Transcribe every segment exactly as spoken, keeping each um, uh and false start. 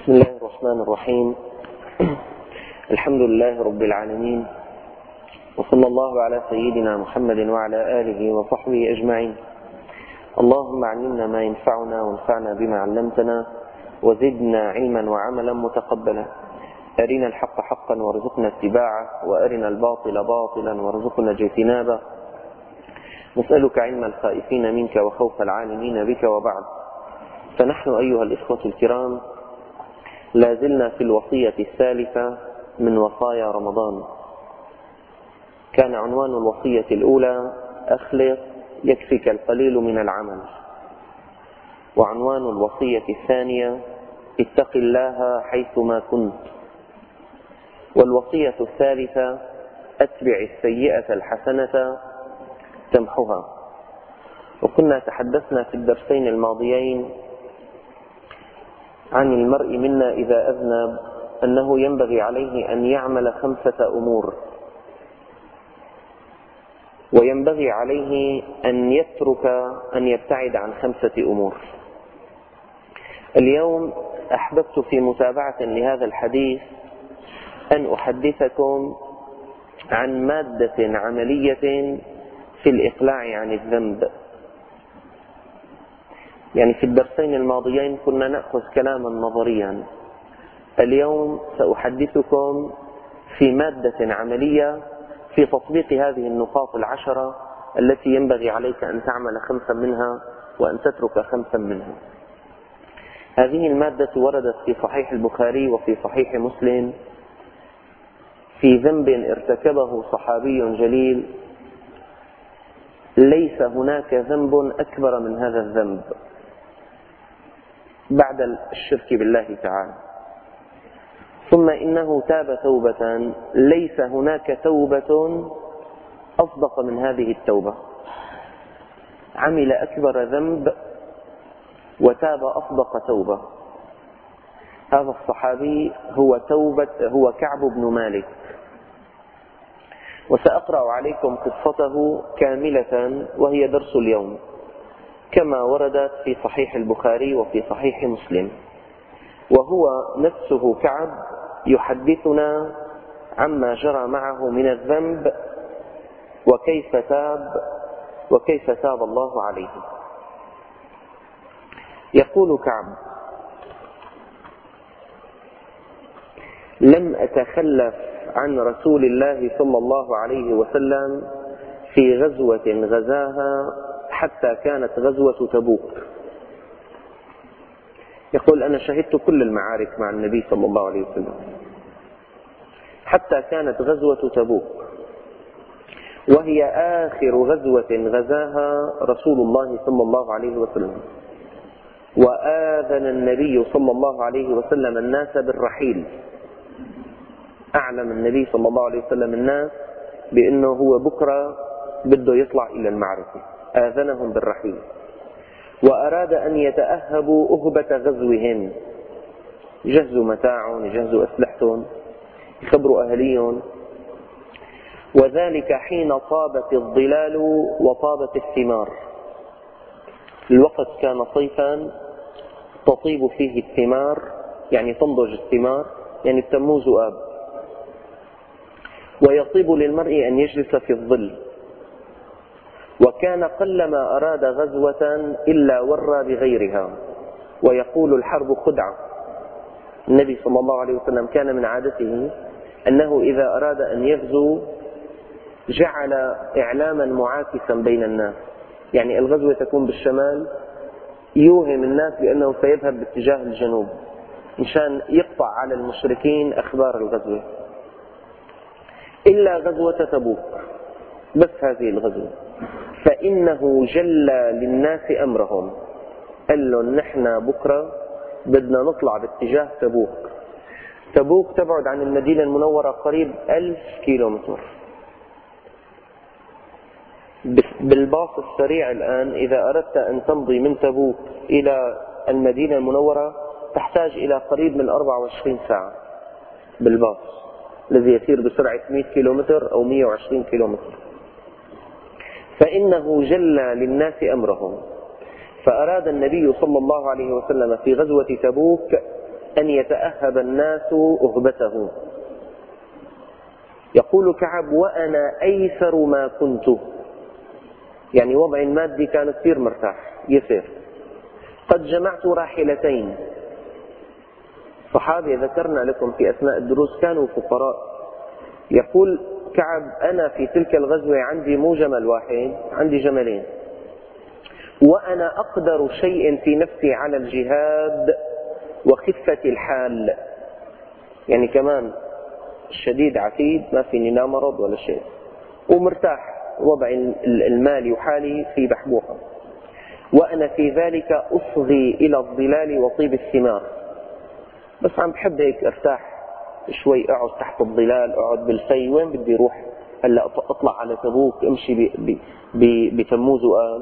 بسم الله الرحمن الرحيم. الحمد لله رب العالمين، وصلى الله على سيدنا محمد وعلى آله وصحبه أجمعين. اللهم علمنا ما ينفعنا وانفعنا بما علمتنا وزدنا علما وعملا متقبلا. أرنا الحق حقا وارزقنا اتباعه، وأرنا الباطل باطلا وارزقنا اجتنابه. نسألك علم الخائفين منك وخوف العالمين بك، وبعد. فنحن أيها الإخوة الكرام لا زلنا في الوصية الثالثة من وصايا رمضان. كان عنوان الوصية الأولى: أخلص يكفك القليل من العمل. وعنوان الوصية الثانية: اتق الله حيثما كنت. والوصية الثالثة: أتبع السيئة الحسنة تمحها. وكنا تحدثنا في الدرسين الماضيين عن المرء منا إذا أذنب أنه ينبغي عليه أن يعمل خمسة أمور، وينبغي عليه أن يترك أن يبتعد عن خمسة أمور. اليوم أحببت في متابعة لهذا الحديث أن أحدثكم عن مادة عملية في الإقلاع عن الذنب. يعني في الدرسين الماضيين كنا نأخذ كلاما نظريا، اليوم سأحدثكم في مادة عملية في تطبيق هذه النقاط العشرة التي ينبغي عليك أن تعمل خمسا منها وأن تترك خمسا منها. هذه المادة وردت في صحيح البخاري وفي صحيح مسلم في ذنب ارتكبه صحابي جليل ليس هناك ذنب أكبر من هذا الذنب بعد الشرك بالله تعالى، ثم إنه تاب توبة ليس هناك توبة أصدق من هذه التوبة. عمل أكبر ذنب وتاب أصدق توبة. هذا الصحابي هو توبة هو كعب بن مالك، وسأقرأ عليكم قصته كاملة وهي درس اليوم كما وردت في صحيح البخاري وفي صحيح مسلم. وهو نفسه كعب يحدثنا عما جرى معه من الذنب وكيف تاب وكيف تاب الله عليه. يقول كعب: لم أتخلف عن رسول الله صلى الله عليه وسلم في غزوة غزاها حتى كانت غزوة تبوك. يقول: أنا شهدت كل المعارك مع النبي صلى الله عليه وسلم حتى كانت غزوة تبوك، وهي آخر غزوة غزاها رسول الله صلى الله عليه وسلم. وآذن النبي صلى الله عليه وسلم الناس بالرحيل. أعلم النبي صلى الله عليه وسلم الناس بأنه هو بكرة بده يطلع إلى المعركة، آذنهم بالرحيل. وأراد أن يتأهبوا أهبة غزوهم، يجهزوا متاعهم، يجهزوا أسلحتهم، يخبروا أهليهم. وذلك حين طابت الظلال وطابت الثمار. الوقت كان صيفا تطيب فيه الثمار، يعني تنضج الثمار، يعني بتموز آب. ويطيب للمرء أن يجلس في الظل. وكان قلما أراد غزوة إلا ورى بغيرها، ويقول: الحرب خدعة. النبي صلى الله عليه وسلم كان من عادته أنه إذا أراد أن يغزو جعل إعلاما معاكسا بين الناس، يعني الغزوة تكون بالشمال يوهم الناس بأنه سيذهب باتجاه الجنوب مشان يقطع على المشركين أخبار الغزوة. إلا غزوة تبوك، بس هذه الغزوة فإنه جلى للناس أمرهم، قال لهم: نحن بكرة بدنا نطلع باتجاه تبوك. تبوك تبعد عن المدينة المنورة قريب ألف كيلومتر. بالباص السريع الآن إذا أردت أن تمضي من تبوك إلى المدينة المنورة تحتاج إلى قريب من أربعة وعشرين ساعة بالباص الذي يسير بسرعة مئة كيلومتر أو مئة وعشرين كيلومتر. فإنه جلى للناس أمرهم. فأراد النبي صلى الله عليه وسلم في غزوة تبوك أن يتأهب الناس أهبته. يقول كعب: وأنا أيسر ما كنت، يعني وضعي المادي كان كثير مرتاح يسر. قد جمعت راحلتين. صحابي ذكرنا لكم في أثناء الدروس كانوا فقراء. يقول كعب: أنا في تلك الغزوة عندي مو جمل واحد، عندي جملين، وأنا أقدر شيء في نفسي على الجهاد وخفة الحال، يعني كمان الشديد عتيد، ما فيني لا مرض ولا شيء، ومرتاح وضعي المالي وحالي في بحبوحة. وأنا في ذلك أصغي إلى الظلال وطيب الثمار، بس عم بحب هيك ارتاح شوي، اقعد تحت الظلال، اقعد بالفي، وين بدي اروح هلا؟ اطلع على تبوك، امشي بتموز وآل.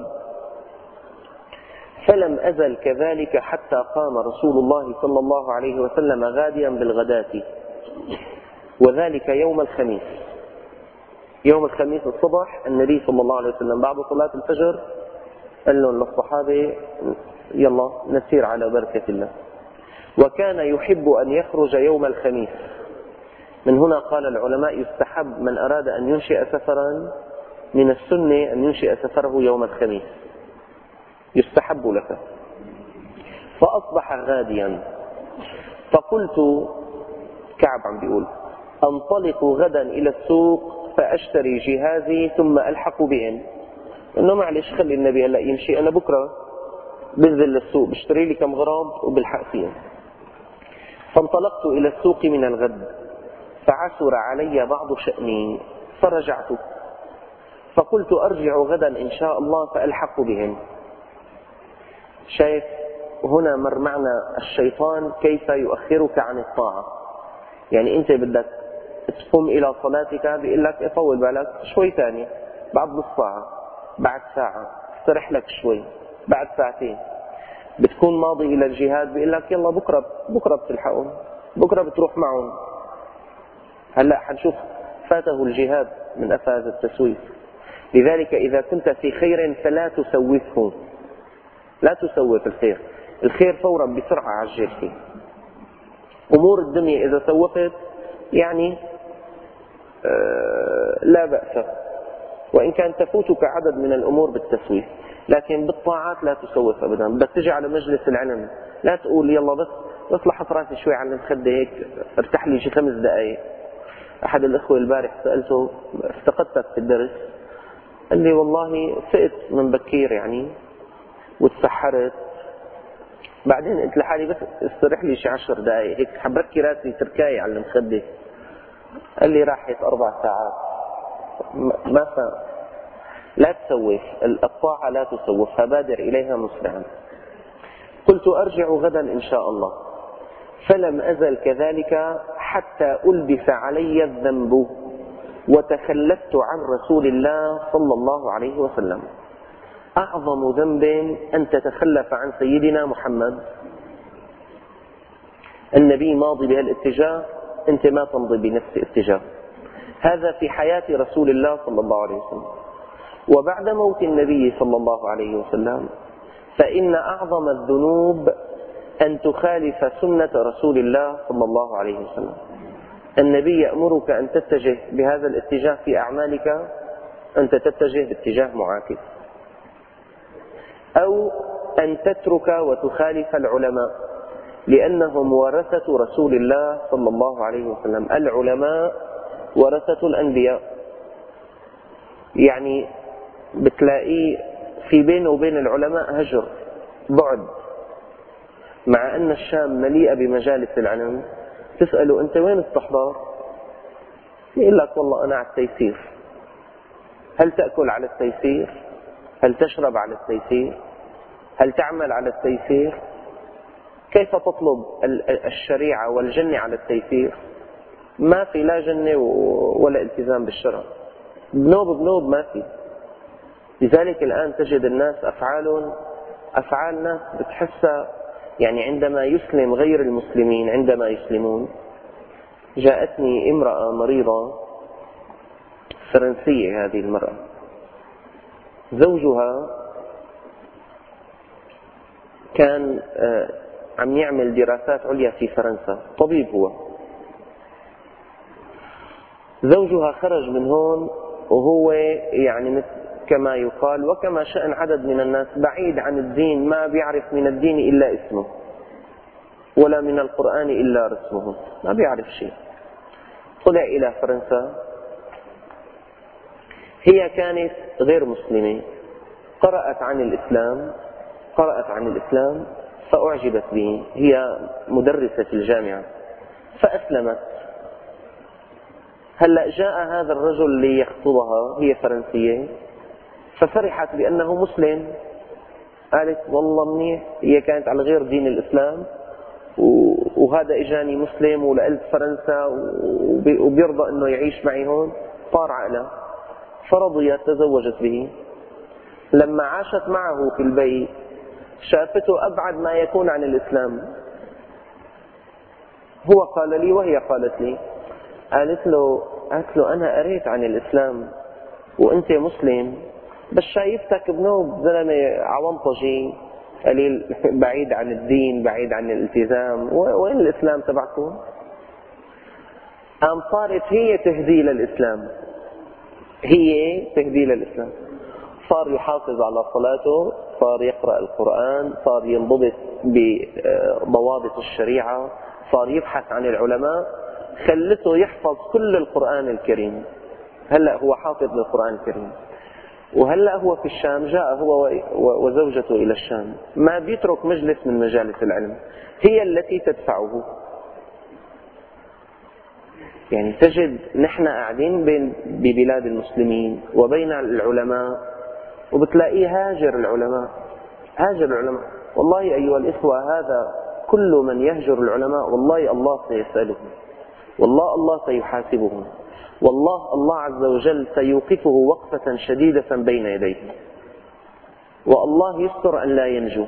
فلم أزل كذلك حتى قام رسول الله صلى الله عليه وسلم غاديا بالغداة، وذلك يوم الخميس. يوم الخميس الصبح النبي صلى الله عليه وسلم بعد صلاة الفجر قال لهم للصحابة: يلا نسير على بركة الله. وكان يحب أن يخرج يوم الخميس. من هنا قال العلماء: يستحب من أراد أن ينشئ سفرا من السنة أن ينشئ سفره يوم الخميس، يستحب لك. فأصبح غاديا، فقلت، كعب عم بيقول: أنطلق غدا إلى السوق فأشتري جهازي ثم ألحق بهم. إنه معلش خلي النبي هلأ يمشي، أنا بكرة بنزل للسوق بشتري لي كم غراب وبالحق فيهم. فانطلقت إلى السوق من الغد، فعثر علي بعض شأني فرجعت، فقلت: أرجع غدا إن شاء الله فألحق بهم. شايف هنا مر معنا الشيطان كيف يؤخرك عن الطاعة. يعني أنت بدك تقوم إلى صلاتك، بيقول لك: اطول بالك شوي ثاني، بعد نص ساعة، بعد ساعة، استرح لك شوي، بعد ساعتين. بتكون ماضي إلى الجهاد، بيقول لك: يلا بكرة بكرة بتلحقون، بكرة بتروح معهم. هلأ حنشوف فاته الجهاد من أفى هذا التسويف. لذلك إذا كنت في خير فلا تسوفه، لا تسوف الخير، الخير فورا بسرعة عجل فيه. أمور الدنيا إذا سوفت يعني آه لا بأس، وإن كان تفوتك عدد من الأمور بالتسويف، لكن بالطاعات لا تسوف أبدا. بدك تجي على مجلس العلم لا تقول: يلا بس بس لحط راسي شوي على المخدة هيك ارتاح لي شي خمس دقائق. أحد الأخوة البارح سألته: افتقدتك في الدرس؟ قال لي: والله فقت من بكير يعني وتسحرت، بعدين قلت لحالي بس استرح لي شي عشر دقائق هيك حبركي راسي تركاي على المخدة. قال لي: راحت أربع ساعات. ما فهم. لا تسوف الطاعة، لا تسوفها، بادر إليها مسرعا. قلت: أرجع غدا إن شاء الله. فلم أزل كذلك حتى ألبس علي الذنب وتخلفت عن رسول الله صلى الله عليه وسلم. أعظم ذنب أن تتخلف عن سيدنا محمد. النبي ماضي بهالاتجاه، أنت ما تمضي بنفس الاتجاه. هذا في حياة رسول الله صلى الله عليه وسلم. وبعد موت النبي صلى الله عليه وسلم فإن أعظم الذنوب أن تخالف سنة رسول الله صلى الله عليه وسلم. النبي يأمرك أن تتجه بهذا الاتجاه في أعمالك، أنت تتجه باتجاه معاكس، أو أن تترك وتخالف العلماء لأنهم ورثة رسول الله صلى الله عليه وسلم. العلماء ورثة الأنبياء. يعني بتلاقيه في بينه وبين العلماء هجر، بعد، مع أن الشام مليئة بمجالس العلم. تسأله: أنت وين استحضار؟ يقول لك: والله أنا على التيسير. هل تأكل على التيسير؟ هل تشرب على التيسير؟ هل تعمل على التيسير؟ كيف تطلب الشريعة والجنة على التيسير؟ ما في لا جنة ولا التزام بالشرع، بنوب بنوب ما في. لذلك الآن تجد الناس أفعالهم أفعال ناس بتحسها يعني عندما يسلم غير المسلمين عندما يسلمون. جاءتني امرأة مريضة فرنسية، هذه المرأة زوجها كان عم يعمل دراسات عليا في فرنسا، طبيب هو. زوجها خرج من هون وهو يعني كما يقال وكما شأن عدد من الناس بعيد عن الدين، ما بيعرف من الدين إلا اسمه ولا من القرآن إلا رسمه، ما بيعرف شيء. طلع إلى فرنسا، هي كانت غير مسلمة، قرأت عن الإسلام قرأت عن الإسلام فأعجبت به، هي مدرسة في الجامعة فأسلمت. هلأ جاء هذا الرجل ليخطبها، هي فرنسية، ففرحت بأنه مسلم، قالت والله منيح، هي كانت على غير دين الإسلام وهذا إجاني مسلم ولقلت فرنسا وبيرضى أنه يعيش معي هون، طار عقلها فرضيت، تزوجت به. لما عاشت معه في البيت شافته أبعد ما يكون عن الإسلام. هو قال لي وهي قالت لي، قالت له قالت له أنا قريت عن الإسلام وأنت مسلم، بس شايفتك بنوب زلمة عوانطجي قليل بعيد عن الدين بعيد عن الالتزام، وين الإسلام تبعكم؟ قام صارت هي تهدي للإسلام، هي تهدي للإسلام، صار يحافظ على صلاته، صار يقرأ القرآن، صار ينضبط بضوابط الشريعة، صار يبحث عن العلماء، خلته يحفظ كل القرآن الكريم. هلأ هو حافظ للقرآن الكريم، وهلأ هو في الشام، جاء هو وزوجته إلى الشام، ما بيترك مجلس من مجالس العلم، هي التي تدفعه. يعني تجد نحن قاعدين بين ببلاد المسلمين وبين العلماء وبتلاقيه هاجر العلماء هاجر العلماء والله أيها الإخوة، هذا كل من يهجر العلماء والله الله سيسأله، والله الله سيحاسبه، والله الله عز وجل سيوقفه وقفة شديدة بين يديه، والله يستر أن لا ينجو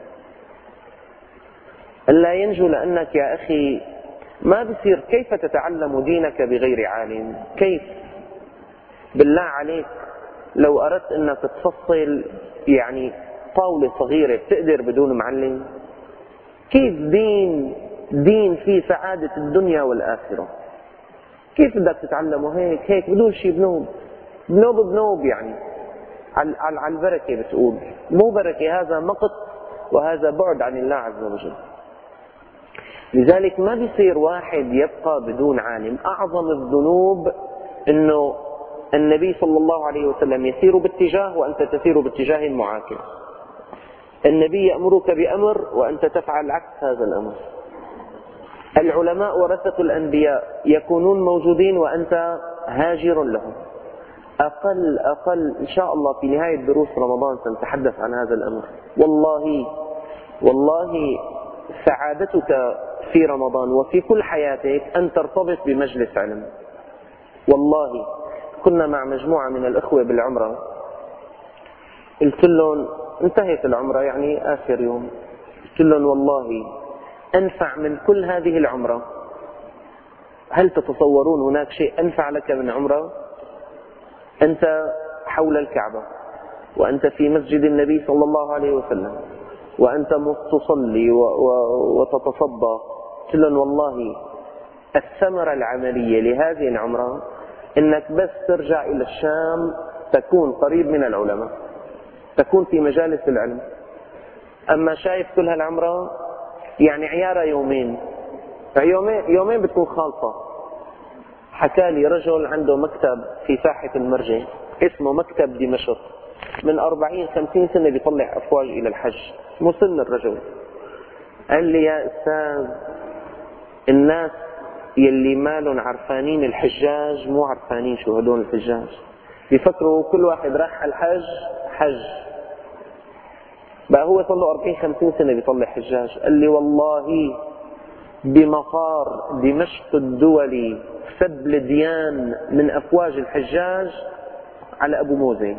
أن لا ينجو لأنك يا أخي ما بصير. كيف تتعلم دينك بغير عالم؟ كيف؟ بالله عليك لو أردت أنك تفصل يعني طاولة صغيرة بتقدر بدون معلم؟ كيف دين دين في سعادة الدنيا والآخرة؟ كيف بدك تتعلمه هيك هيك بدون شيء، بنوب بنوب بنوب يعني على على البركة بتقول، مو بركة، هذا مقت وهذا بعد عن الله عز وجل. لذلك ما بيصير واحد يبقى بدون عالم. أعظم الذنوب أنه النبي صلى الله عليه وسلم يسير باتجاه وأنت تسير باتجاه معاكس، النبي يأمرك بأمر وأنت تفعل عكس هذا الأمر، العلماء ورثة الأنبياء يكونون موجودين وأنت هاجر لهم. أقل أقل إن شاء الله في نهاية دروس رمضان سنتحدث عن هذا الأمر. والله والله سعادتك في رمضان وفي كل حياتك أن ترتبط بمجلس علم. والله كنا مع مجموعة من الأخوة بالعمرة، قلت لهم انتهت العمرة يعني آخر يوم، قلت لهم والله أنفع من كل هذه العمرة، هل تتصورون هناك شيء أنفع لك من عمرة؟ أنت حول الكعبة وأنت في مسجد النبي صلى الله عليه وسلم وأنت تصلي وتتصدق. قلت لهم والله الثمرة العملية لهذه العمرة إنك بس ترجع إلى الشام تكون قريب من العلماء، تكون في مجالس العلم. أما شايف كل هالعمرة يعني عيارة يومين يومين يومين بتكون خالصة. حكى لي رجل عنده مكتب في ساحة المرجع اسمه مكتب دمشق، من أربعين خمسين سنة بيطلع أفواج إلى الحج، مسن الرجل. قال لي يا أستاذ الناس يلي مالهم عرفانين الحجاج مو عرفانين شو هدول الحجاج، بيفكروا كل واحد راح على الحج حج، بقى هو صار له أربعين خمسين سنة بيطلع حجاج. قال لي والله بمطار دمشق الدولي سب الديان من أفواج الحجاج على أبو موزة،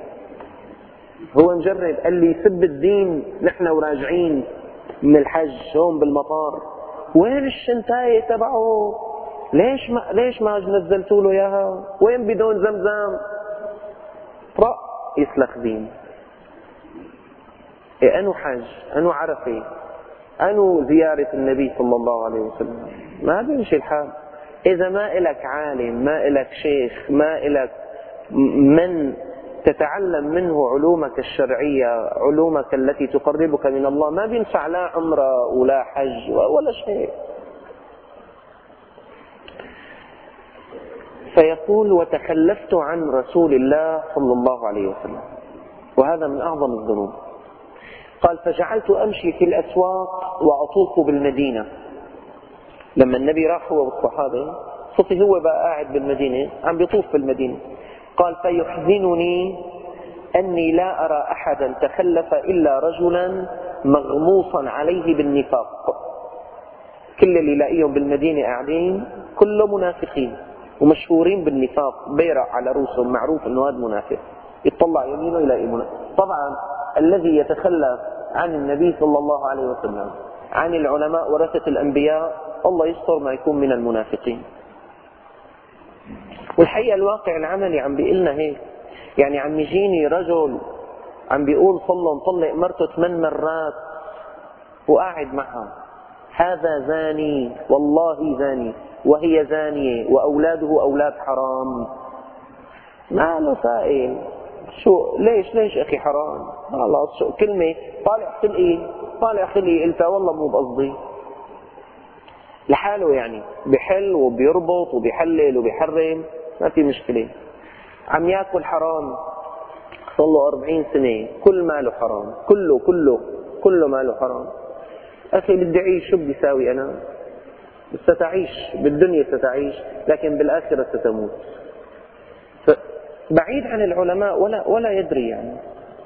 هو مجرد. قال لي سب الدين نحن وراجعين من الحج هون بالمطار، وين الشنتاية تبعه؟ ليش ما ليش ما نزلتوا له اياها؟ وين بدون زمزم؟ رأ يسلخ دين. إيه أنو حج أنو عرفة أنو زيارة النبي صلى الله عليه وسلم. ما بيمشي الحال إذا ما إلك عالم، ما إلك شيخ، ما إلك من تتعلم منه علومك الشرعية، علومك التي تقربك من الله، ما بينفع لا عمرة ولا حج ولا شيء. فيقول وتخلفت عن رسول الله صلى الله عليه وسلم، وهذا من أعظم الذنوب. قال فجعلت أمشي في الأسواق وأطوف بالمدينة. لما النبي راح هو والصحابة صفي هو بقى قاعد بالمدينة عم بيطوف بالمدينة. قال فيحزنني أني لا أرى أحدا تخلف إلا رجلا مغموصا عليه بالنفاق. كل اللي لاقيهم بالمدينة قاعدين كله منافقين ومشهورين بالنفاق، بيرع على رؤوسهم، معروف أنه هذا منافق، يطلع يمينه يلاقي منافق. طبعا الذي يتخلف عن النبي صلى الله عليه وسلم، عن العلماء ورثة الأنبياء، الله يستر ما يكون من المنافقين. والحقيقة الواقع العملي عم بيقلنا هيك. يعني عم يجيني رجل عم بيقول صلى مطلق مرته ثمان مرات وقاعد معها، هذا زاني والله زاني وهي زانية وأولاده أولاد حرام. ما له سائل شو ليش ليش أخي حرام؟ خلاص شو كلمة طالع خلقي طالع خلقي قلتها والله مو بقصدي لحاله، يعني بحل وبيربط وبيحلل وبيحرم ما في مشكلة. عم ياكل حرام صار له أربعين سنة كل ماله حرام، كله كله كله ماله حرام. أخي بدي أعيش شو بدي ساوي أنا؟ ستعيش بالدنيا ستعيش لكن بالآخرة ستموت. بعيد عن العلماء ولا ولا يدري يعني.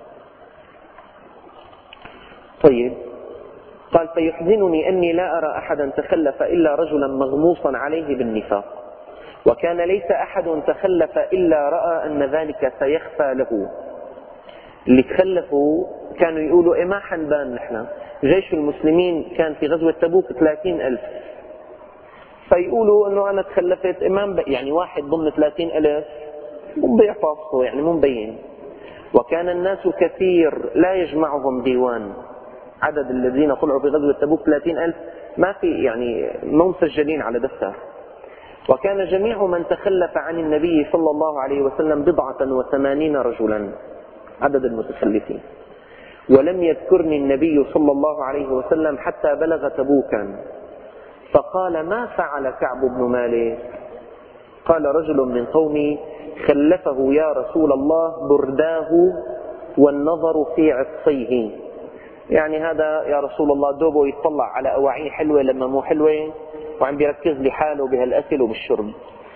طيب قال فيحزنني أني لا أرى أحدا تخلف إلا رجلا مغموصا عليه بالنفاق، وكان ليس أحد تخلف إلا رأى أن ذلك سيخفى له. اللي تخلفوا كانوا يقولوا إيه ما حنبان نحن. جيش المسلمين كان في غزوة تبوك ثلاثين ألف، فيقولوا أنه أنا تخلفت إمام يعني واحد ضمن ثلاثين ألف مو بيعفصه يعني مو مبين. وكان الناس كثير لا يجمعهم ديوان، عدد الذين طلعوا في غزوة تبوك ثلاثين ألف ما في يعني مو مسجلين على دفتر. وكان جميع من تخلف عن النبي صلى الله عليه وسلم بضعة وثمانين رجلا عدد المتخلفين. ولم يذكرني النبي صلى الله عليه وسلم حتى بلغ تبوكا، فقال ما فعل كعب بن مالك؟ قال رجل من قومي خلفه يا رسول الله برداه والنظر في عصيه. يعني هذا يا رسول الله دوبه يطلع على أواعيه حلوة لما مو حلوة وعم بيركز لحاله بهالأكل وبالشرب.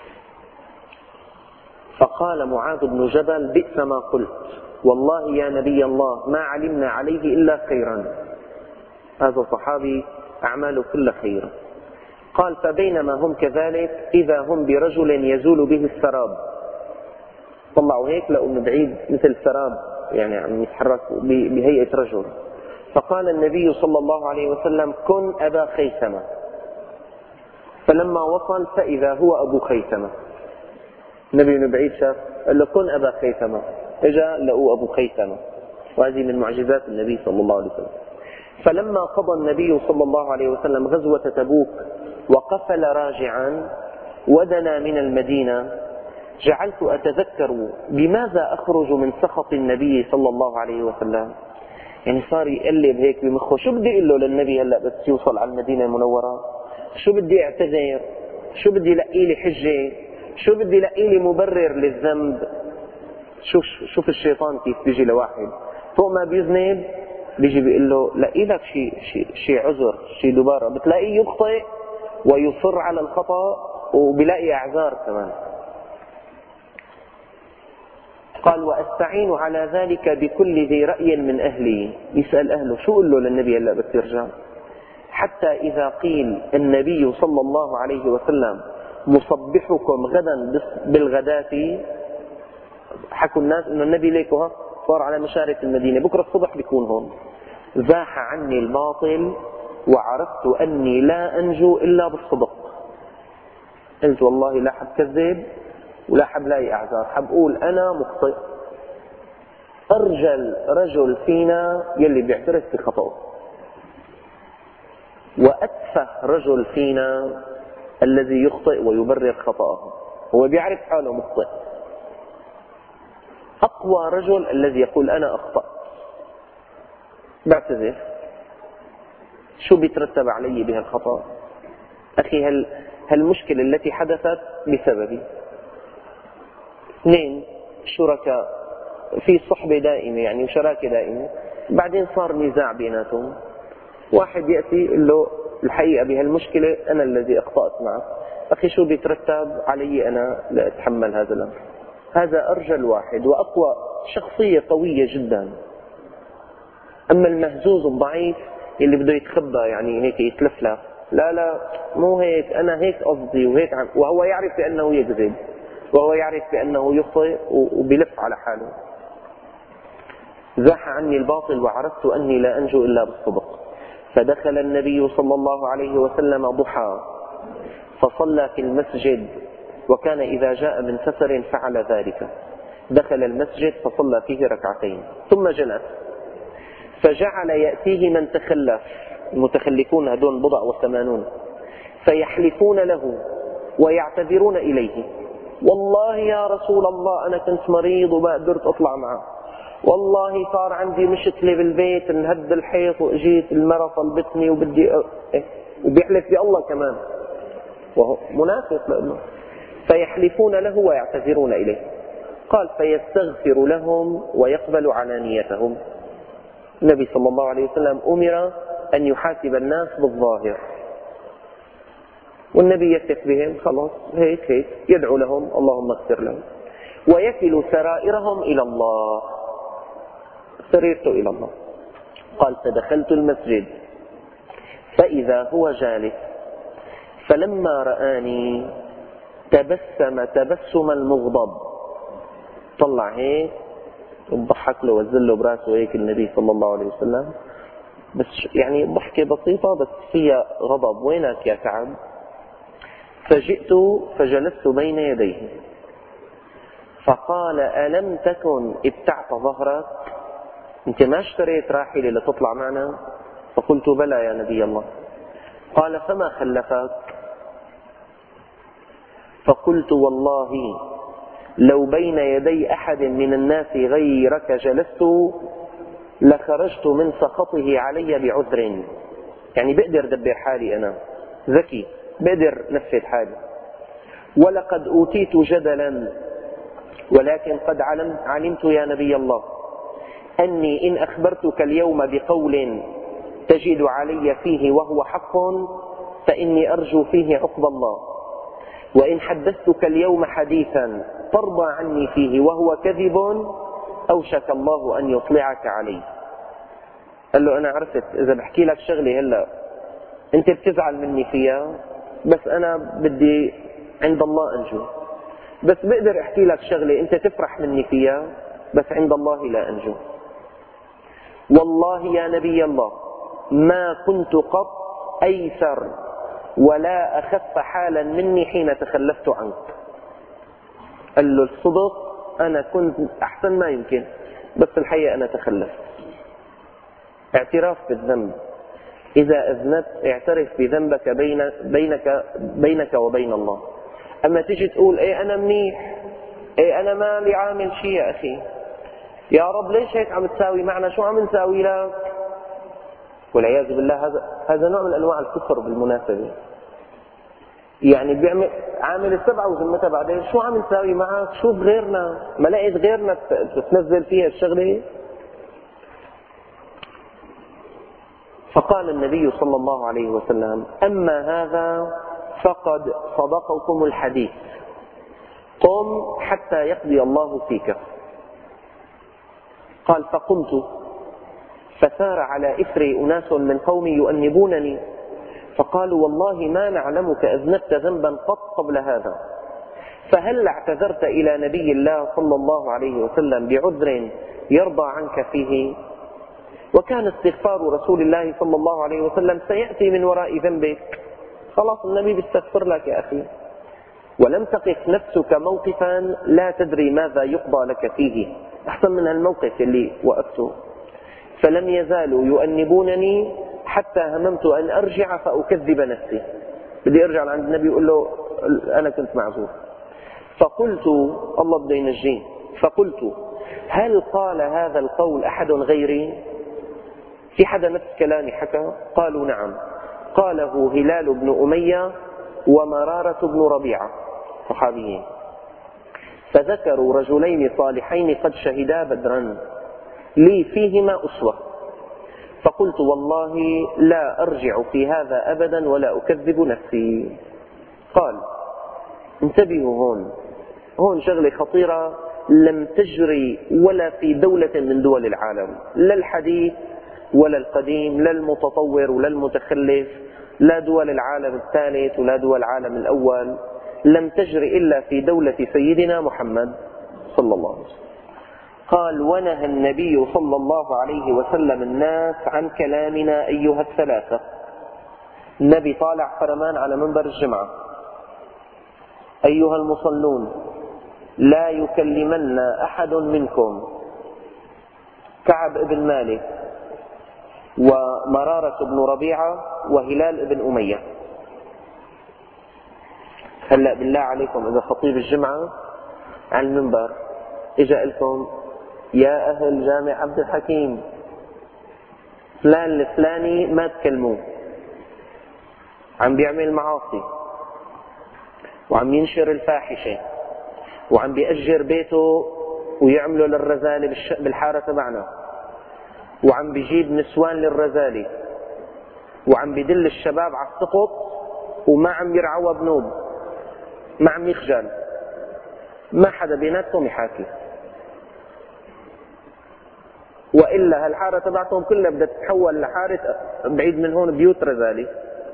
فقال معاذ بن جبل بئس ما قلت والله يا نبي الله ما علمنا عليه إلا خيرا. هذا صحابي أعماله كل خير. قال فبينما هم كذلك إذا هم برجل يزول به السراب. طلعوا هيك لقوا من بعيد مثل سراب يعني عم يتحرك بهيئة رجل. فقال النبي صلى الله عليه وسلم كن أبا خيثمة. فلما وصل فإذا هو أبو خيثمة. النبي من بعيد شاف قال له كن أبا خيثمة، اجا لقوا أبو خيثمة، وهذه من معجزات النبي صلى الله عليه وسلم. فلما قضى النبي صلى الله عليه وسلم غزوة تبوك وقفل راجعا ودنا من المدينة جعلت أتذكر بماذا أخرج من سخط النبي صلى الله عليه وسلم. يعني صار يقلب هيك بمخه شو بدي أقول له للنبي هلأ بس يوصل على المدينة المنورة؟ شو بدي أعتذر؟ شو بدي لقي لي حجة؟ شو بدي لقي لي مبرر للذنب؟ شوف شوف الشيطان كيف بيجي لواحد فوق ما بيذنب بيجي بيقول له لقي لك شيء شيء شيء عذر شيء دبارة، بتلاقيه يخطئ ويصر على الخطأ وبلاقي أعذار كمان. قال وأستعين على ذلك بكل ذي رأي من أهلي. يسأل أهله شو قل له للنبي هلا بس يرجع. حتى إذا قيل النبي صلى الله عليه وسلم مصبحكم غدا بالغداة، حكوا الناس إنه النبي ليكوا صار على مشارف المدينة بكرة الصبح بيكون هون. زاح عني الباطل وعرفت أني لا أنجو إلا بالصدق. قلت والله لا حب كذب ولا حب لاقي أعذار، حب أقول أنا مخطئ. أرجل رجل فينا يلي بيعترف بخطأه. وأتفه رجل فينا الذي يخطئ ويبرر خطأه، هو بيعرف حاله مخطئ. أقوى رجل الذي يقول أنا أخطأت، بعتذر، شو بيترتب علي بها الخطأ؟ أخي هل هالمشكلة التي حدثت بسببي. اثنين، شركاء في صحبة دائمة يعني وشراكة دائمة، بعدين صار نزاع بيناتهم، واحد يأتي يقول له الحقيقة بهالمشكلة أنا الذي أخطأت معك، أخي شو بيترتب علي أنا لأتحمل هذا الأمر. هذا أرجل واحد وأقوى شخصية قوية جدا. أما المهزوز الضعيف اللي بده يتخبى يعني هيك يتلفلف، لا لا مو هيك، أنا هيك قصدي وهيك عم، وهو يعرف بأنه يكذب، وهو يعرف بأنه يخطئ وبيلف على حاله. زاح عني الباطل وعرفت أني لا أنجو إلا بالصدق. فدخل النبي صلى الله عليه وسلم ضحى فصلى في المسجد، وكان إذا جاء من سفر فعل ذلك. دخل المسجد فصلى فيه ركعتين ثم جلس، فجعل يأتيه من تخلف، المتخلفون هدول بضع وثمانون، فيحلفون له ويعتذرون إليه: والله يا رسول الله أنا كنت مريض وما قدرت أطلع معه، والله صار عندي مشكلة بالبيت انهد الحيط وأجيت المرة طلبتني وبدي أ... وبيحلف بالله كمان وهو منافق لأنه. فيحلفون له ويعتذرون إليه. قال: فيستغفر لهم ويقبل علانيتهم. النبي صلى الله عليه وسلم أمر أن يحاسب الناس بالظاهر، والنبي يثق بهم، خلاص هيك هيك يدعو لهم اللهم اغفر لهم، ويكل سرائرهم إلى الله، سريرته إلى الله. قال: فدخلت المسجد فإذا هو جالس، فلما رآني تبسم تبسم المغضب، طلع هيك وضحك له وزل له براسه هيك النبي صلى الله عليه وسلم، بس يعني ضحكة بسيطة بس فيها غضب. وينك يا كعب؟ فجئت فجلست بين يديه فقال: ألم تكن ابتعت ظهرك؟ انت ما اشتريت راحلة لتطلع معنا؟ فقلت: بلى يا نبي الله. قال: فما خلفك؟ فقلت: والله لو بين يدي أحد من الناس غيرك جلست لخرجت من سخطه علي بعذر، يعني بقدر دبر حالي، أنا ذكي بقدر نفذ حالي. ولقد أوتيت جدلا، ولكن قد علم علمت يا نبي الله أني إن أخبرتك اليوم بقول تجد علي فيه وهو حق فإني أرجو فيه عقب الله، وإن حدثتك اليوم حديثا ترضى عني فيه وهو كذب أوشك الله أن يطلعك عليه. قال له: أنا عرفت إذا بحكي لك شغلي هلأ أنت بتزعل مني فيها، بس أنا بدي عند الله أنجو، بس بقدر أحكي لك شغلي أنت تفرح مني فيها، بس عند الله لا أنجو. والله يا نبي الله ما كنت قط أيسر ولا أخف حالا مني حين تخلفت عنك. قال له: الصدق أنا كنت أحسن ما يمكن، بس الحقيقة أنا تخلفت. اعتراف بالذنب، إذا أذنبت اعترف بذنبك بين بينك بينك وبين الله. أما تيجي تقول: إيه أنا منيح، إيه أنا ما لي عامل شيء، يا أخي يا رب ليش هيك عم تساوي معنا، شو عم نساوي لك؟ والعياذ بالله هذا هذا نوع من أنواع الكفر بالمناسبة. يعني بيعمل عامل السبعة وذمتها بعدين شو عم نساوي معك، شوف غيرنا، ما لقيت غيرنا تنزل فيها الشغلة. فقال النبي صلى الله عليه وسلم: أما هذا فقد صدقكم الحديث، قم حتى يقضي الله فيك. قال: فقمت فسار على إثري أناس من قومي يؤنبونني، فقالوا: والله ما نعلمك أذنبت ذنبا قط قبل هذا، فهل اعتذرت إلى نبي الله صلى الله عليه وسلم بعذر يرضى عنك فيه؟ وكان استغفار رسول الله صلى الله عليه وسلم سيأتي من وراء ذنبك، خلاص النبي بيستغفر لك يا أخي. ولم تقف نفسك موقفا لا تدري ماذا يقضى لك فيه، أحسن من الموقف اللي وقفته. فلم يزالوا يؤنبونني حتى هممت أن أرجع فأكذب نفسي، بدي أرجع لعند النبي وأقول له أنا كنت معذور. فقلت الله بده ينجيه، فقلت هل قال هذا القول أحد غيري؟ في حدا نفس كلامي حكى؟ قالوا نعم، قاله هلال بن أمية ومرارة بن ربيعة صحابيين، فذكروا رجلين صالحين قد شهدا بدرا لي فيهما أسوة، فقلت والله لا أرجع في هذا أبدا ولا أكذب نفسي. قال انتبهوا، هون هون شغلة خطيرة لم تجري ولا في دولة من دول العالم، لا الحديث ولا القديم، لا المتطور ولا المتخلف، لا دول العالم الثالث ولا دول العالم الأول، لم تجري إلا في دولة سيدنا محمد صلى الله عليه وسلم. قال ونهى النبي صلى الله عليه وسلم الناس عن كلامنا أيها الثلاثة. النبي طالع فرمان على منبر الجمعة: أيها المصلون لا يكلمن أحد منكم كعب بن مالك ومرارة بن ربيعة وهلال بن أمية. هلأ بالله عليكم إذا خطيب الجمعة على المنبر إجا لكم: يا أهل جامع عبد الحكيم فلان الفلاني ما تكلموه، عم بيعمل معاصي وعم ينشر الفاحشة وعم بيأجر بيته ويعمله للرزالة بالحارة تبعنا، وعم بيجيب نسوان للرزالة، وعم بيدل الشباب على السقط وما عم يرعوا بنوب، ما عم يخجل، ما حدا بيناتهم يحاكي، وإلا هالحارة تبعتهم كلها بدها تتحول لحارة بعيد من هون بيوت رزالة.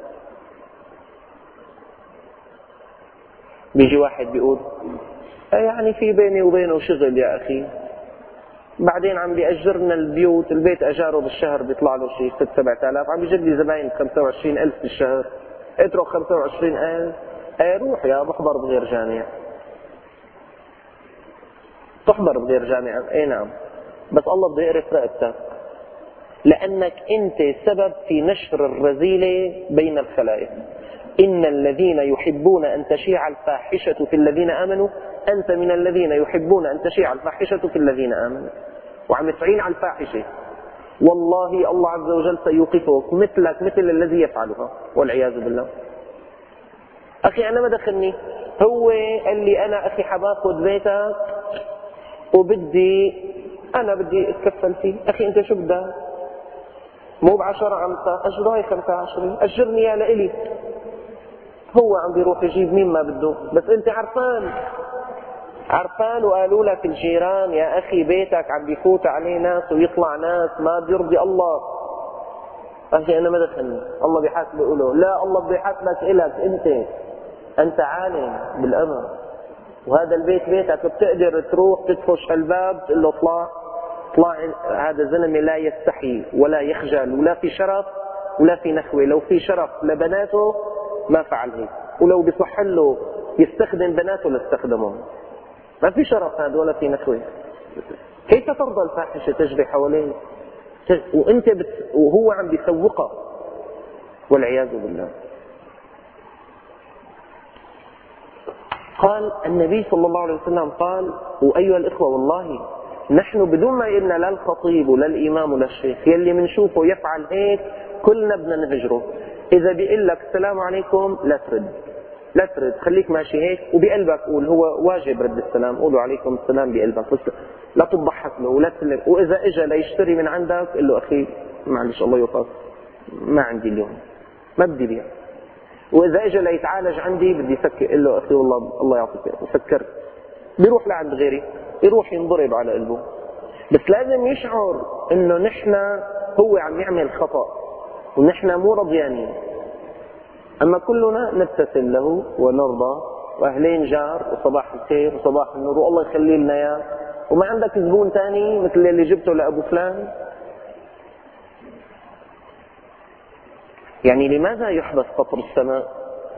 بيجي واحد بيقول يعني في بيني وبينه شغل يا أخي، بعدين عم بيأجرنا البيوت، البيت أجاره بالشهر بيطلع له شيء ست سبعة آلاف، عم بيجيب لي زباين خمسة وعشرين ألف بالشهر، اترك خمسة وعشرين ألف، اي روح يا بحضر بغير جامع، تحضر بغير جامع، اي نعم، بس الله بده يقرف رقبتك، لأنك أنت سبب في نشر الرذيلة بين الخلائق. إن الذين يحبون أن تشيع الفاحشة في الذين آمنوا، أنت من الذين يحبون أن تشيع الفاحشة في الذين آمنوا، وعم تعين على الفاحشة، والله الله عز وجل سيوقفك مثلك مثل الذي يفعلها والعياذ بالله. أخي أنا ما دخلني، هو قال لي أنا أخي حباخد بيتك وبدي أنا بدي أتكفل فيه. أخي أنت شو بدك؟ مو بعشرة عم أجره هي خمسة عشرين، أجرني يا لإلي. هو عم بيروح يجيب مين ما بده، بس أنت عرفان عرفان وقالوا لك الجيران يا أخي بيتك عم بيفوت عليه ناس ويطلع ناس ما بيرضي الله. أخي أنا ما دخلني، الله بيحاسب له، لا الله بده يحاسبك إلك أنت، أنت عالم بالأمر، وهذا البيت بيتك، بتقدر تروح تدفش الباب تقول له اطلع اطلع. هذا زلمة لا يستحي ولا يخجل ولا في شرف ولا في نخوة، لو في شرف لبناته ما فعل هيك، ولو بيصح له يستخدم بناته لاستخدمهم، ما في شرف هذا ولا في نخوة. كيف ترضى الفاحشة تجري حواليه وانت بت... وهو عم بيسوقها والعياذ بالله. قال النبي صلى الله عليه وسلم قال: وأيها الإخوة والله نحن بدون ما يقلنا لا الخطيب ولا الإمام ولا الشيخ، يلي منشوفه يفعل هيك كلنا بدنا نهجره. إذا بيقول لك السلام عليكم لا ترد، لا ترد، خليك ماشي هيك وبقلبك قول هو واجب رد السلام، قولوا عليكم السلام بقلبك، بس لا تضحك له ولا تسلم. وإذا إجا ليشتري من عندك قل له أخي معلش الله يوفقك ما عندي اليوم ما بدي بيع. وإذا إجا ليتعالج عندي بدي يسكر، قل له أخي والله الله يعطيك سكر، بيروح لعند غيري يروح ينضرب على قلبه. بس لازم يشعر إنه نحن هو عم يعمل خطأ ونحن مو رضيانين، أما كلنا نبتسم له ونرضى وأهلين جار وصباح الخير وصباح النور والله يخلي لنا إياه، وما عندك زبون تاني مثل اللي جبته لأبو فلان. يعني لماذا يحدث قطر السماء؟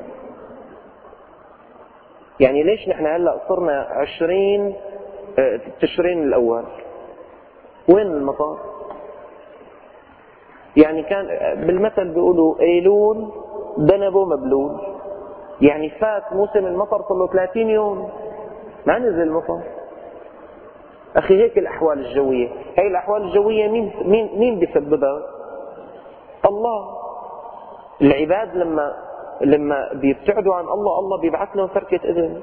يعني ليش نحن هلأ صرنا عشرين تشرين الأول وين المطار؟ يعني كان بالمثل بيقولوا ايلول ذنبه مبلول، يعني فات موسم المطر صار له ثلاثين يوم ما نزل المطر. اخي هيك الاحوال الجويه، هي الاحوال الجويه مين مين مين بيسببها؟ الله. العباد لما لما بيبتعدوا عن الله، الله بيبعث لهم فركه اذن.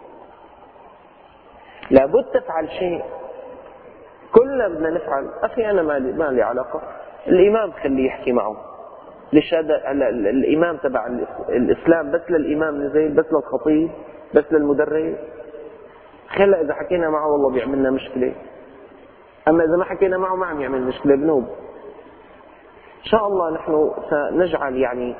لابد تفعل شيء، كلنا بدنا نفعل. اخي انا ما لي ما لي علاقه، الامام خليه يحكي معه. ليش هذا الامام تبع الاسلام بس للامام نزيل، بس للخطيب، بس للمدرس؟ خلا اذا حكينا معه والله بيعملنا مشكله، اما اذا ما حكينا معه ما عم يعمل مشكله بنوب. ان شاء الله نحن سنجعل يعني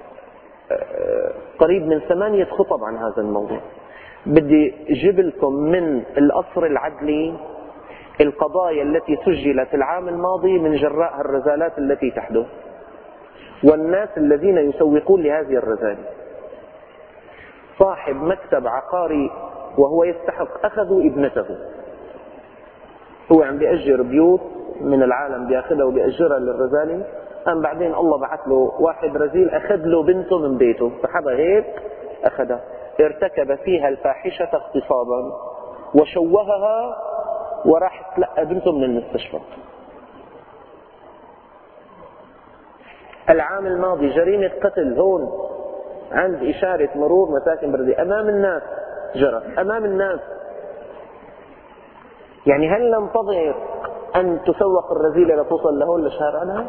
قريب من ثمانيه خطب عن هذا الموضوع. بدي اجيب لكم من القصر العدلي القضايا التي سجلت العام الماضي من جراء الرذالات التي تحدث، والناس الذين يسوقون لهذه الرذائل. صاحب مكتب عقاري وهو يستحق أخذوا ابنته، هو عم بيأجر بيوت من العالم بياخذها وبيأجرها للرذالة، أم بعدين الله بعث له واحد رذيل أخذ له بنته من بيته، سحبها هيك أخذها، ارتكب فيها الفاحشة اغتصابا وشوهها وراح تلقى بنته من المستشفى. العام الماضي جريمة قتل هون عند إشارة مرور مساكن بردية أمام الناس، جرت أمام الناس. يعني هل ننتظر أن تسوق الرذيلة لتوصل لهون لشارعنا؟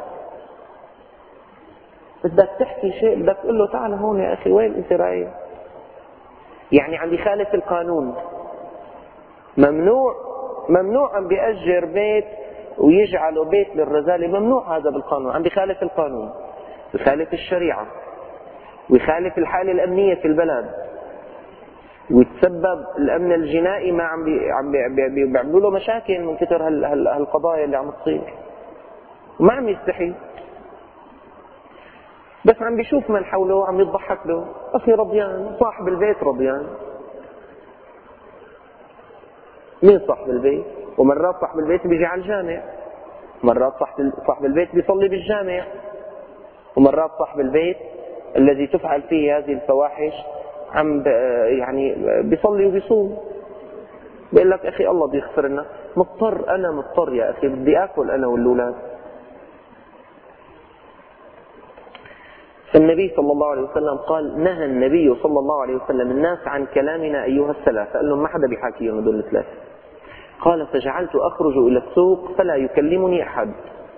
بدك تحكي شيء، بدك تقول له تعال هون يا أخي، وين أنت رايح؟ يعني عم يخالف القانون. ممنوع ممنوع عم بيأجر بيت ويجعله بيت للرذالة، ممنوع هذا بالقانون، عم بيخالف القانون، بيخالف الشريعة، ويخالف الحالة الأمنية في البلد، ويتسبب الأمن الجنائي ما عم بي عم بي بيعملوا له مشاكل من كثر هالقضايا اللي عم تصير، وما عم يستحي، بس عم بيشوف من حوله عم يضحك له. أخي رضيان، صاحب البيت رضيان. مين صاحب البيت؟ ومرات صاحب البيت بيجي على الجامع، مرات صاحب البيت بيصلي بالجامع، ومرات صاحب البيت الذي تفعل فيه هذه الفواحش عم يعني بيصلي وبيصوم. بيقول لك أخي الله بيغفر لنا، مضطر أنا مضطر يا أخي، بدي أكل أنا والأولاد. فالنبي صلى الله عليه وسلم قال نهى النبي صلى الله عليه وسلم الناس عن كلامنا أيها الثلاثة، قال لهم ما حدا بيحاكيهم هذول الثلاثة. قال فجعلت أخرج إلى السوق فلا يكلمني أحد،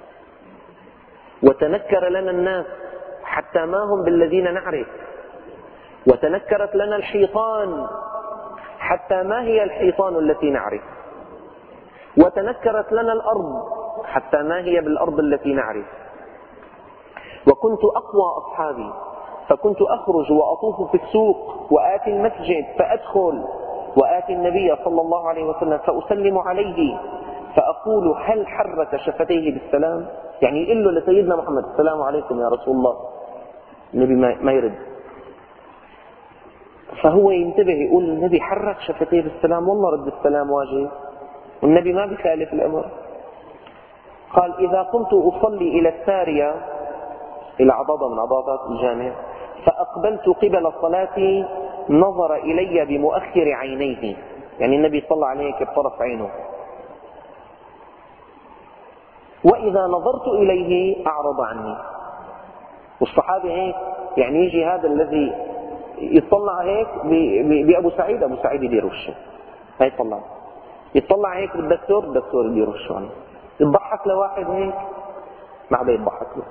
وتنكر لنا الناس حتى ما هم بالذين نعرف، وتنكرت لنا الحيطان حتى ما هي الحيطان التي نعرف، وتنكرت لنا الأرض حتى ما هي بالأرض التي نعرف. وكنت أقوى أصحابي فكنت أخرج وأطوف في السوق وآتي المسجد فأدخل وآتي النبي صلى الله عليه وسلم فأسلم عليه فأقول هل حرك شفتيه بالسلام؟ يعني يقول له لسيدنا محمد السلام عليكم يا رسول الله، النبي ما يرد، فهو ينتبه يقول النبي حرك شفتيه بالسلام، والله رد السلام واجب، والنبي ما بيخالف الأمر. قال إذا قمت أصلي إلى السارية، إلى عضاضة من عضاضات الجامع، فأقبلت قبل صلاتي نظر إلي بمؤخر عينيه، يعني النبي صلى عليه بطرف عينه، وإذا نظرت إليه أعرض عني. والصحابي هيك، يعني يجي هذا الذي يطلع هيك بأبو سعيد، أبو سعيد يدير وشه، هاي يطلع يطلع هيك بالدكتور، الدكتور يدير وشه عنه، يضحك لواحد هيك ما عاد يضحك له.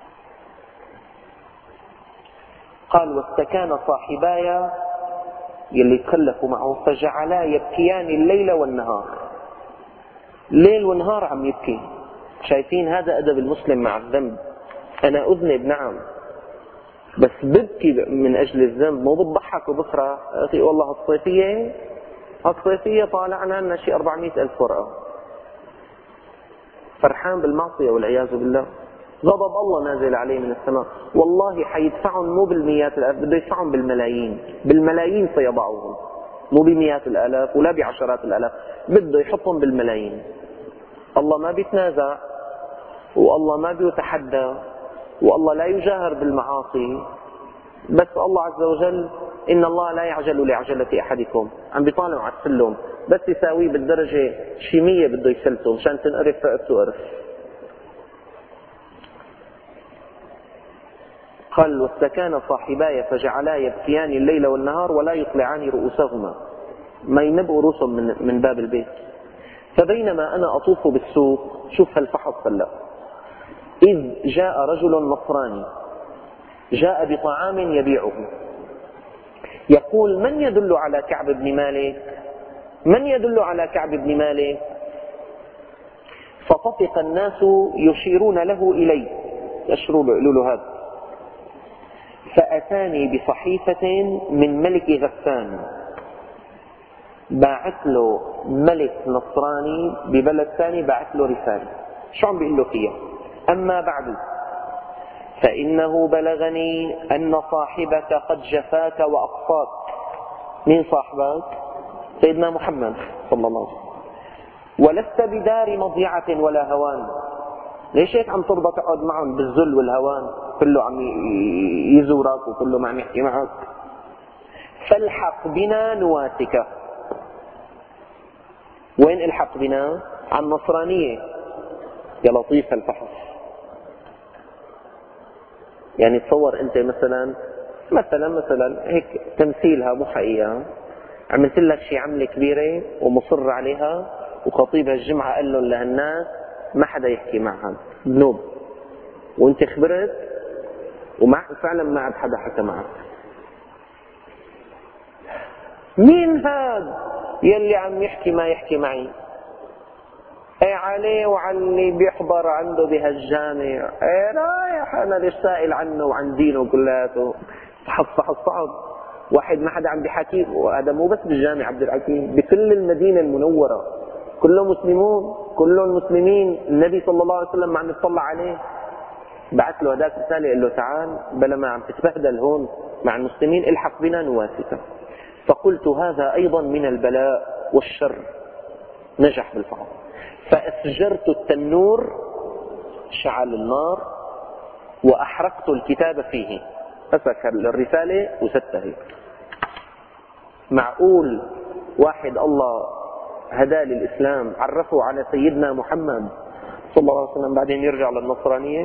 قال واستكان صاحبايا يلي تخلفوا معه فجعلا يبكيان الليل والنهار، ليل ونهار عم يبكي. شايفين هذا أدب المسلم مع الذنب؟ أنا أذنب نعم، بس ببكي من أجل الذنب، مو بضحك وبفرح. أخي والله الصيفية الصيفية طالعنا لنا شيء أربعمائة ألف ورقة، فرحان بالمعصية والعياذ بالله، غضب الله نازل عليه من السماء. والله حيدفعهم مو بالمئات الآلاف، بده يدفعهم بالملايين، بالملايين سيضعهم، مو بمئات الآلاف ولا بعشرات الآلاف، بده يحطهم بالملايين. الله ما بيتنازع، والله ما بيتحدى، والله لا يجاهر بالمعاصي، بس الله عز وجل إن الله لا يعجل لعجلة أحدكم، عم بيطالع على السلم بس يساويه بالدرجة شي مية بده يسلته مشان تنقرف فقرته قرف. قال واستكان صاحباي فجعلا يبكيان الليل والنهار ولا يطلعان رؤوسهما، ما ينبقوا رؤوسهم من, من باب البيت. فبينما أنا أطوف بالسوق، شوف هالفحص هلا، إذ جاء رجل نصراني جاء بطعام يبيعه، يقول من يدل على كعب بن مالك؟ من يدل على كعب بن مالك؟ فطفق الناس يشيرون له إليه، يشروا له يقولوا له هذا. فأتاني بصحيفة من ملك غسان، باعت له ملك نصراني ببلد ثاني، باعت له رسالة. شو عم بيقول له فيها؟ أما بعد فإنه بلغني أن صاحبك قد جفاك وأقصاك. مين صاحبك؟ سيدنا محمد صلى الله عليه وسلم. ولست بدار مضيعة ولا هوان. ليش هيك عم ترضى تقعد معهم بالذل والهوان؟ كله عم يزورك وكله عم يحكي معك. فالحق بنا نواسك. وين الحق بنا؟ عن النصرانية. يا لطيف الفحص. يعني تصور انت مثلا مثلا مثلا هيك تمثيلها مو حقيقة، عملت لك شي عملة كبيرة ومصر عليها، وخطيب هالجمعة قال لهم لهالناس ما حدا يحكي معها بنوب، وانت خبرت وفعلا ما عاد حدا حكى معك. مين هاد يلي عم يحكي ما يحكي معي؟ اي عليه وعلى اللي بيحضر عنده بهالجامع، اي رايح انا ليش سائل عنه وعن دينه كلاته. فحص فحص صعب، واحد ما حدا عم بيحكي، وهذا مو بس بالجامع عبد الحكيم، بكل المدينة المنورة كلهم مسلمون، كلهم مسلمين. النبي صلى الله عليه وسلم ما عم يطلع عليه، بعث له هداك رسالة قال له تعال بلا ما عم تتبهدل هون مع المسلمين، الحق بنا نواسك. فقلت هذا أيضا من البلاء والشر. نجح بالفعل. فأسجرت التنور، شعل النار، وأحرقت الكتاب فيه، أسك الرسالة وستها. معقول واحد الله هداه للإسلام عرفه على سيدنا محمد صلى الله عليه وسلم بعدين يرجع للنصرانية؟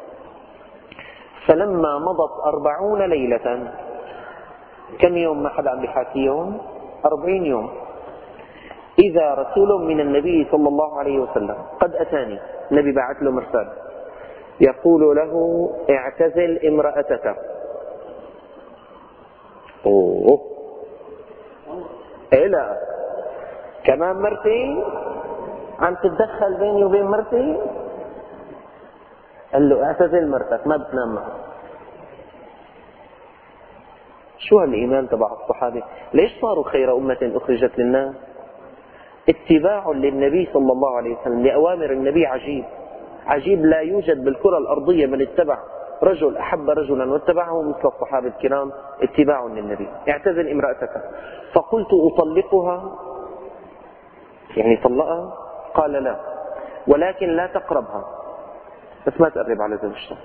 فلما مضت أربعون ليلة، كم يوم ما حدا عم بيحاكيهم؟ أربعين يوم. إذا رسول من النبي صلى الله عليه وسلم قد أتاني، النبي بعث له مرسال يقول له اعتزل امرأتك. أوه إيه لا كمان مرتي عم تتدخل بيني وبين مرتي؟ قال له اعتزل مرتك ما بتنام معها. شو هالإيمان تبع الصحابة؟ ليش صاروا خير أمة أخرجت للناس؟ اتباع للنبي صلى الله عليه وسلم لأوامر النبي عجيب عجيب. لا يوجد بالكرة الأرضية من اتبع رجل أحب رجلا واتبعه مثل الصحابة الكرام اتباع للنبي. اعتزل امرأتك. فقلت أطلقها، يعني طلقها؟ قال لا، ولكن لا تقربها، بس ما تقرب على زوجتها.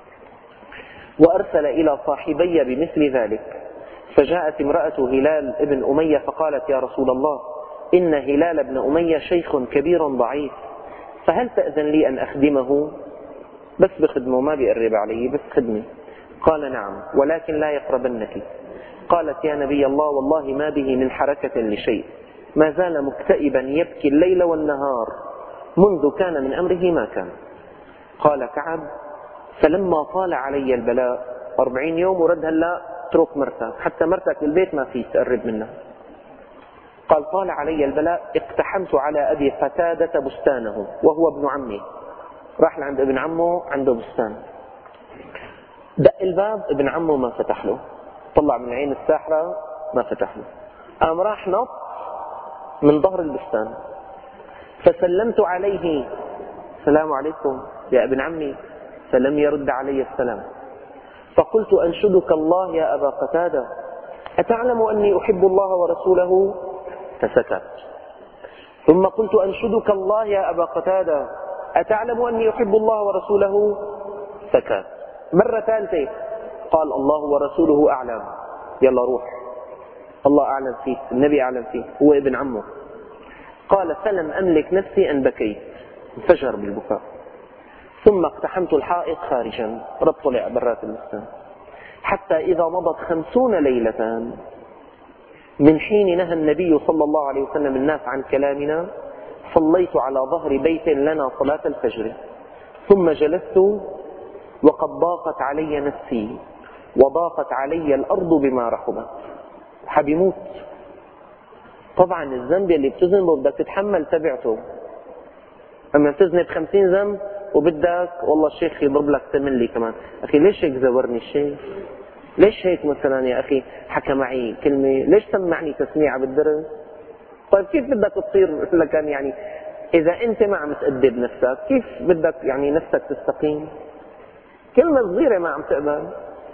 وأرسل إلى صاحبي بمثل ذلك. فجاءت امرأة هلال ابن أمية فقالت يا رسول الله إن هلال ابن أمية شيخ كبير ضعيف، فهل تأذن لي أن أخدمه؟ بس بخدمه ما بيقرب علي، بس خدمي. قال نعم، ولكن لا يقربنك. قالت يا نبي الله والله ما به من حركة لشيء، ما زال مكتئبا يبكي الليل والنهار منذ كان من أمره ما كان. قال كعب فلما طال علي البلاء أربعين يوم ورد هلا اترك مرتك، حتى مرتك بالبيت ما في تقرب منها. قال طال علي البلاء اقتحمت على أبي قتادة بستانه وهو ابن عمي. راح لعند ابن عمه عنده بستان، دق الباب ابن عمه ما فتح له، طلع من عين الساحرة ما فتح له، قام راح نط من ظهر البستان. فسلمت عليه السلام عليكم يا ابن عمي، فلم يرد علي السلام. فقلت أنشدك الله يا أبا قتادة أتعلم أني أحب الله ورسوله؟ فسكت. ثم قلت أنشدك الله يا أبا قتادة أتعلم أني أحب الله ورسوله؟ سكت. مرة ثالثة قال الله ورسوله أعلم. يلا روح، الله أعلم فيك، النبي أعلم فيك، هو ابن عمه. قال فلم أملك نفسي أن بكيت، انفجر بالبكاء. ثم اقتحمت الحائط خارجا، رد طلع برات البستان، حتى إذا مضت خمسون ليلة من حين نهى النبي صلى الله عليه وسلم الناس عن كلامنا، صليت على ظهر بيت لنا صلاة الفجر، ثم جلست وقد ضاقت علي نفسي وضاقت علي الأرض بما رحبت. حب يموت. طبعا الذنب اللي بتذنبه بدك تتحمل تبعته، أما بتذنب خمسين ذنب وبدك والله الشيخ يضرب لك تملي كمان. أخي ليش هيك زورني الشيخ؟ ليش هيك مثلا يا أخي حكى معي كلمة؟ ليش سمعني تسميعة بالدرس؟ طيب كيف بدك تصير لكان يعني إذا أنت ما عم تأدب نفسك كيف بدك يعني نفسك تستقيم؟ كلمة صغيرة ما عم تقبل.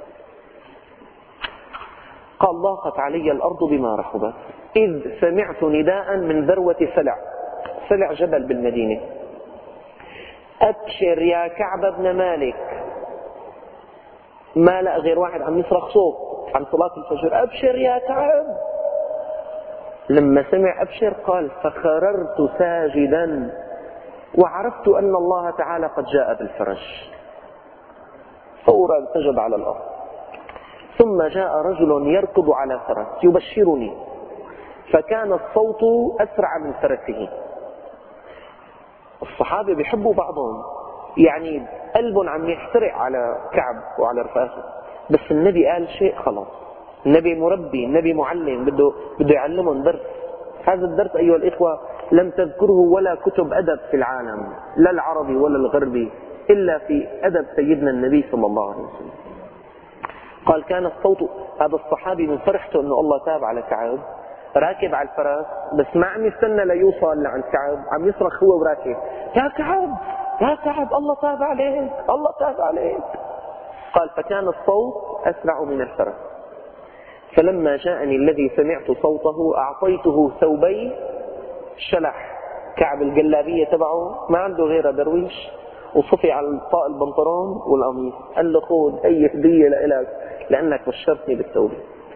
قال ضاقت علي الأرض بما رحبت إذ سمعت نداء من ذروة سلع، سلع جبل بالمدينة، أبشر يا كعب بن مالك. ما لقى غير واحد عم يصرخ صوت عن صلاة الفجر، أبشر يا كعب. لما سمع أبشر قال فخررت ساجدا وعرفت أن الله تعالى قد جاء بالفرج، فورا سجد على الأرض. ثم جاء رجل يركض على فرس يبشرني، فكان الصوت أسرع من فرسه. الصحابة بيحبوا بعضهم، يعني قلبهم عم يحترق على كعب وعلى رفاقه، بس النبي قال شيء خلاص. النبي مربي، النبي معلم، بده بده يعلمهم درس. هذا الدرس أيها الإخوة لم تذكره ولا كتب أدب في العالم، لا العربي ولا الغربي، إلا في أدب سيدنا النبي صلى الله عليه وسلم. قال كان الصوت، هذا الصحابي من فرحته أنه الله تاب على كعب، راكب على الفرس بس ما عم يستنى ليوصل لعند كعب، عم يصرخ هو وراكب يا كعب يا كعب الله تاب عليك الله تاب عليك. قال فكان الصوت أسرع من الفرس، فلما جاءني الذي سمعت صوته أعطيته ثوبي شلح. كعب الجلابية تبعه ما عنده غير درويش، وصفي على طاق البنطلون والقميص، قال له خذ هي هدية لك لأنك بشرتني بالثوب.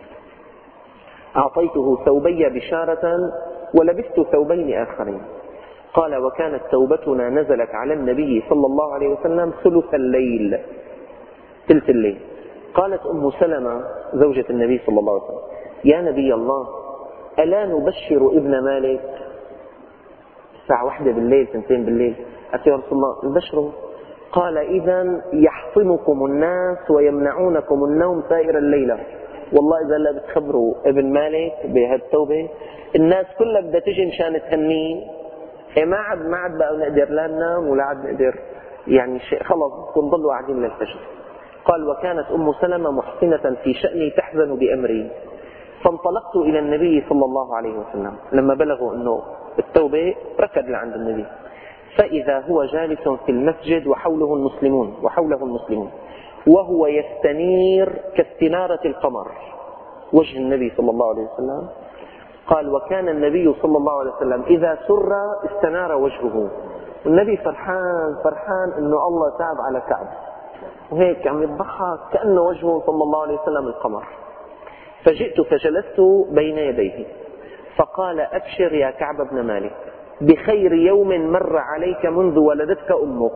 أعطيته ثوبي بشارة ولبست ثوبين آخرين. قال وكانت توبتنا نزلت على النبي صلى الله عليه وسلم ثلث الليل، ثلث الليل. قالت أم سلمة زوجة النبي صلى الله عليه وسلم يا نبي الله ألا نبشر ابن مالك؟ الساعة واحدة بالليل ثنتين بالليل، قالت يا رسول الله نبشره. قال إذا يحصنكم الناس ويمنعونكم النوم سائر الليلة. والله إذا لا بتخبروا ابن مالك بهالتوبة الناس كلها بدها تجي مشان تهنيه. إيه ما عاد ما عاد بقى نقدر لا ننام ولا عاد نقدر يعني شيء، خلص نضلوا قاعدين للفجر. قال وكانت أم سلمة محسنة في شأني تحزن بأمري، فانطلقت إلى النبي صلى الله عليه وسلم. لما بلغوا أنه التوبة ركض لعند النبي، فإذا هو جالس في المسجد وحوله المسلمون وحوله المسلمون وهو يستنير كاستنارة القمر وجه النبي صلى الله عليه وسلم. قال وكان النبي صلى الله عليه وسلم إذا سر استنار وجهه، والنبي فرحان فرحان أنه الله تاب على كعب، وهيك عم يضحك كأنه وجهه صلى الله عليه وسلم القمر. فجئت فجلست بين يديه فقال أبشر يا كعب بن مالك بخير يوم مر عليك منذ ولدتك أمك.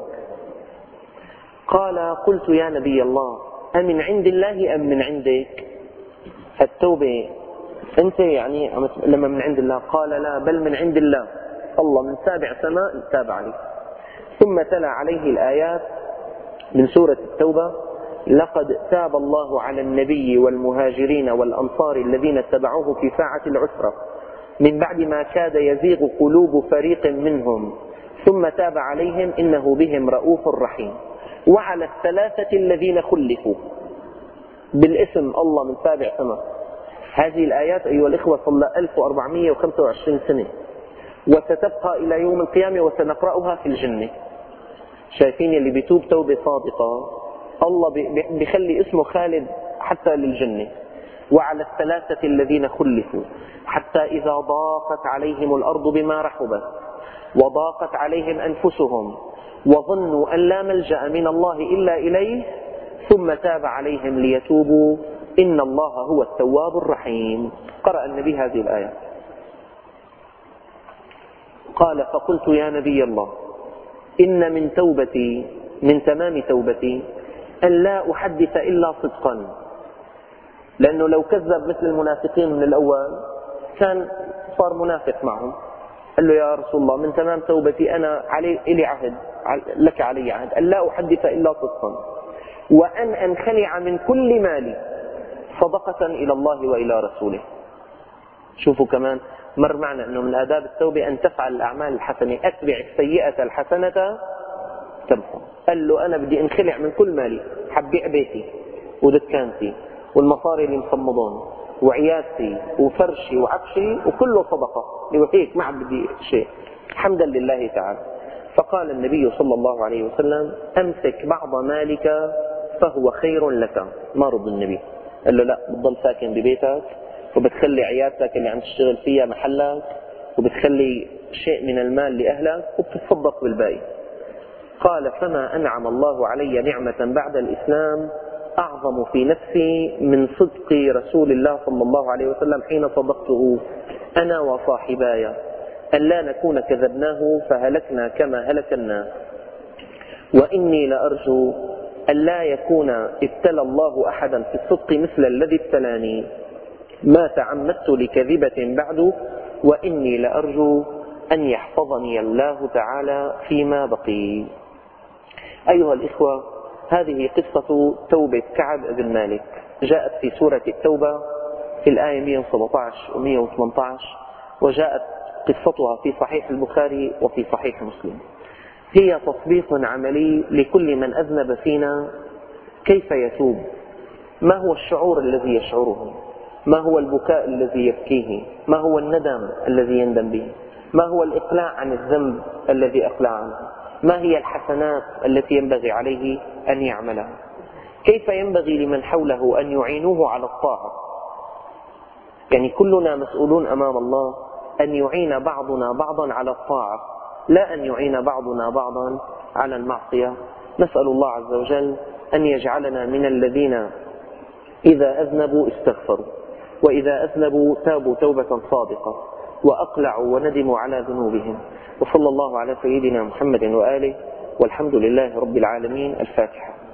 قال قلت يا نبي الله أمن عند الله أم من عندك؟ التوبة أنت يعني لما من عند الله؟ قال لا بل من عند الله، الله من سابع سماء تاب عليه. ثم تلا عليه الآيات من سورة التوبة لقد تاب الله على النبي والمهاجرين والأنصار الذين اتبعوه في ساعة العسرة من بعد ما كاد يزيغ قلوب فريق منهم ثم تاب عليهم إنه بهم رؤوف رحيم. وعلى الثلاثة الذين خلفوا بالاسم الله من سابع سماء. هذه الآيات أيها الإخوة صلى ألف وأربعمائة وخمسة وعشرين سنة وستبقى إلى يوم القيامة وسنقرأها في الجنة. شايفين اللي بيتوب توبة صادقة الله بيخلي اسمه خالد حتى للجنة. وعلى الثلاثة الذين خلفوا حتى إذا ضاقت عليهم الأرض بما رحبت وضاقت عليهم أنفسهم وظنوا أن لا ملجأ من الله إلا إليه ثم تاب عليهم ليتوبوا إن الله هو التواب الرحيم. قرأ النبي هذه الآية قال: فقلت يا نبي الله إن من توبتي من تمام توبتي أن لا أحدث إلا صدقا، لأنه لو كذب مثل المنافقين من الأول كان صار منافق معهم. قال له: يا رسول الله من تمام توبتي أنا علي إلي عهد لك علي عهد أن لا أحدث إلا صدقا، وأن أنخلع من كل مالي صدقة إلى الله وإلى رسوله. شوفوا كمان مر معنا أنه من آداب التوبة أن تفعل الأعمال الحسنة، أتبع السيئة الحسنة تمحو. قال له: أنا بدي أنخلع من كل مالي، حبيع بيتي ودكانتي والمصاري اللي مصمدون وعيادتي وفرشي وعفشي وكله صدقة، وهيك ما عم بدي شيء حمدا لله تعالى. فقال النبي صلى الله عليه وسلم: أمسك بعض مالك فهو خير لك. ما رد النبي، قال له: لا، بتضل ساكن ببيتك وبتخلي عيادتك اللي عم تشتغل فيها محلك وبتخلي شيء من المال لأهلك وبتتصدق بالباقي. قال: فما أنعم الله علي نعمة بعد الإسلام أعظم في نفسي من صدق رسول الله صلى الله عليه وسلم حين صدقته أنا وصاحباي أن لا نكون كذبناه فهلكنا كما هلك الناس، وإني لأرجو أن لا يكون ابتلى الله أحدا في الصدق مثل الذي ابتلاني، ما تعمدت لكذبة بعد، وإني لأرجو أن يحفظني الله تعالى فيما بقي. أيها الإخوة، هذه قصة توبة كعب بن مالك، جاءت في سورة التوبة في الآية مئة وسبعة عشر و مئة وثمانية عشر، وجاءت قصتها في صحيح البخاري وفي صحيح مسلم. هي تطبيق عملي لكل من أذنب فينا كيف يتوب، ما هو الشعور الذي يشعره، ما هو البكاء الذي يبكيه، ما هو الندم الذي يندم به، ما هو الإقلاع عن الذنب الذي أقلع عنه، ما هي الحسنات التي ينبغي عليه أن يعملها، كيف ينبغي لمن حوله أن يعينوه على الطاعة. يعني كلنا مسؤولون أمام الله أن يعين بعضنا بعضا على الطاعة، لا أن يعين بعضنا بعضا على المعصية. نسأل الله عز وجل أن يجعلنا من الذين إذا أذنبوا استغفروا، وإذا أذنبوا تابوا توبة صادقة، وأقلعوا وندموا على ذنوبهم. وصلى الله على سيدنا محمد وآله، والحمد لله رب العالمين. الفاتحة.